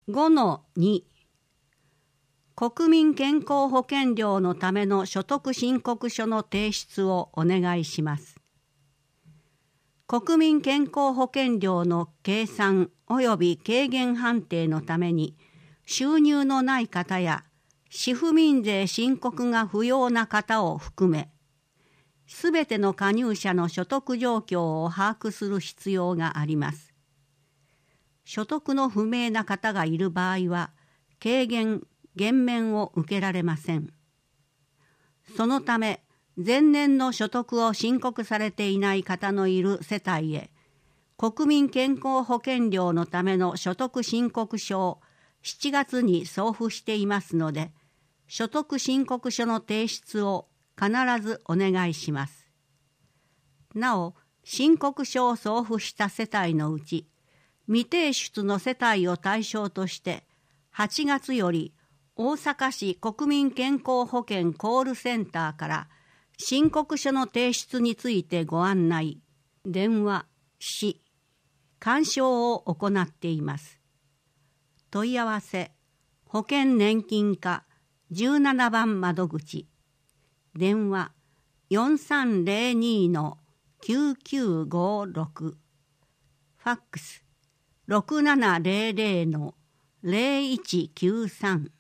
5-2 国民健康保険料のための所得申告書の提出をお願いします。国民健康保険料の計算及び軽減判定のために収入のない方や私府民税申告が不要な方を含め、すべての加入者の所得状況を把握する必要があります。所得の不明な方がいる場合は、軽減・減免を受けられません。そのため、前年の所得を申告されていない方のいる世帯へ、国民健康保険料のための所得申告書を7月に送付していますので、所得申告書の提出を必ずお願いします。なお、申告書を送付した世帯のうち、未提出の世帯を対象として、8月より大阪市国民健康保険コールセンターから申告書の提出についてご案内、電話し、勧奨を行っています。問い合わせ、保険年金課17番窓口、電話4302-9956、ファックス6700-0193